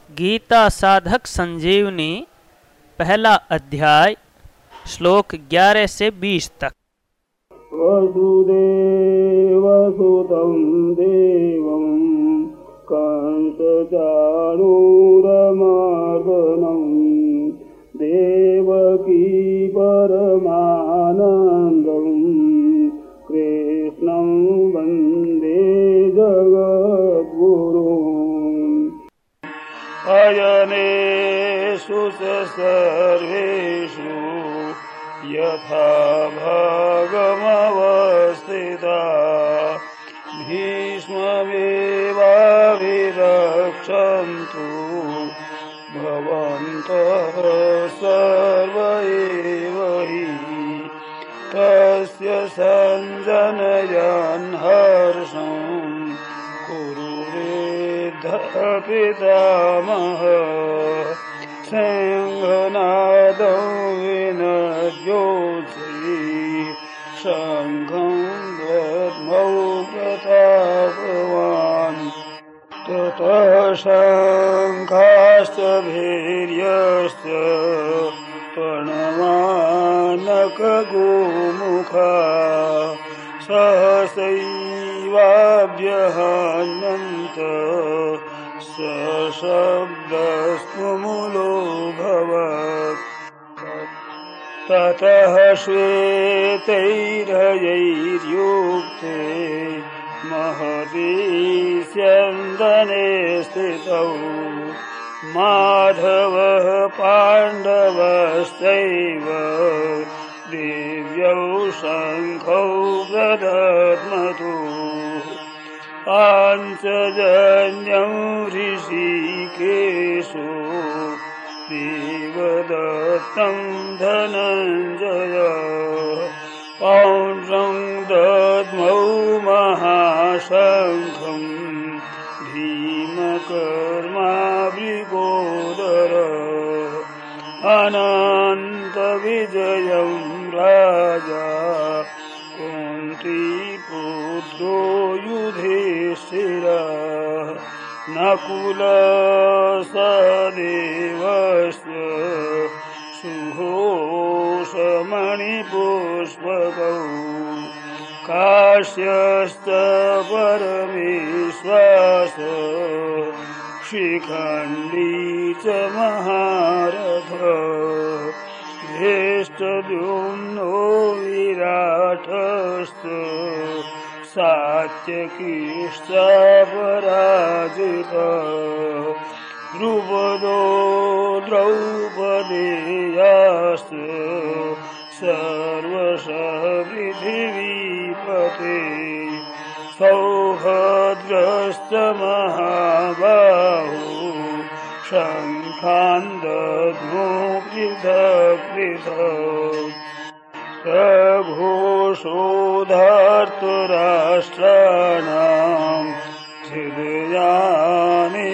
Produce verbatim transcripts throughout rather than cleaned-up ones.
गीता साधक संजीवनी पहला अध्याय श्लोक ग्यारह से बीस तक। वसुदेवसुतं देवं कंसचाणूरमर्दनं देवकी परमानन्दं कृष्णं वन्दे जगद्गुरुम्। अयनेषु च सर्वेषु यथा भागमवस्थिता भीष्ममेवाभिरक्षन्तु भवन्तः सर्व एव हि तस्य सञ्जनयन् हर्षं पितामह सिंहनादं विनद्योत्सि शङ्खं दद्मौ प्रतापवान् ततः शङ्खाश्च भैर्यश्च प्रणवानकगोमुखा सहसैवाभ्यहन्यन्त सशब्दस्मुलोऽभवत्। ततः श्वेतैर्हयैर्युक्ते महती स्यन्दने स्थितौ माधवः पाण्डवश्चैव दिव्यौ शङ्खौ प्रदध्मतु पाञ्चजन्यं ऋषिकेशो देवदत्तं धनञ्जय पौण्ड्रं दद्मौ महाशङ्खं भीमकर्मावृकोदर अनन्तविजयं राजा कुन्तीपुत्रो युधिष्ठिरः नकुलसहदेवस्य सुघोषमणिपुष्पकौ काश्यश्च परमेश्वास शिखण्डी च महारथ ज्येष्ठद्युम्नो विराटश्च सात्यकीश्च पराजितः द्रुपदो द्रौपदेयाश्च सर्वशः पृथिवीपते सौभद्रश्च महाबाहो शङ्खान् दद्मो पृथक् पृथक् सघोषो धर्तराष्ट्राणां हृदयानि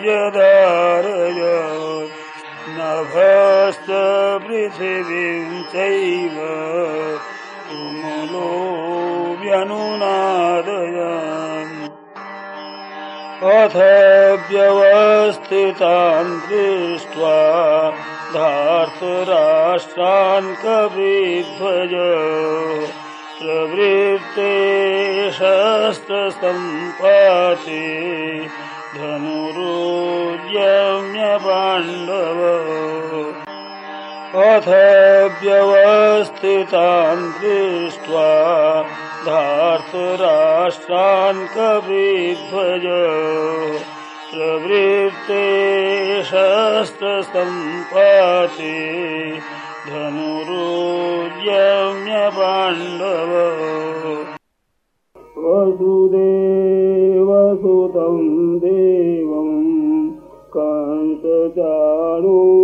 व्यधारयत् नभश्च पृथिवीं चैव तुमुलो व्यनुनादयन् अथ व्यवस्थितान् दृष्ट्वा धार्तराष्ट्रान् कपिध्वज प्रवृत्ते शस्त्रसम्पाते धनुरुद्यम्य पाण्डव अथ व्यवस्थितान् दृष्ट्वा धार्तराष्ट्रान् कपिध्वज प्रवृत्ते शस्त्रसम्पाते धनुरुद्यम्य पाण्डव वसुदेवसुतं देवं कंसचाणूरमर्दनं